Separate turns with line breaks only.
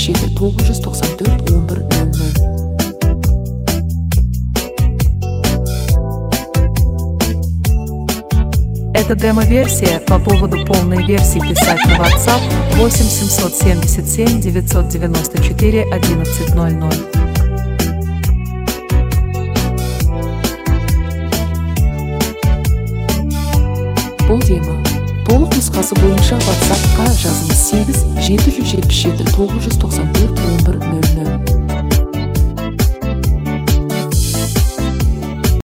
977 994 1100.
Это демо-версия. По поводу полной версии писать на WhatsApp 8 777 994 1100.
Бұл демо толық нұсқасы бойынша WhatsApp-қа жазыңыз 8 777 994 1100.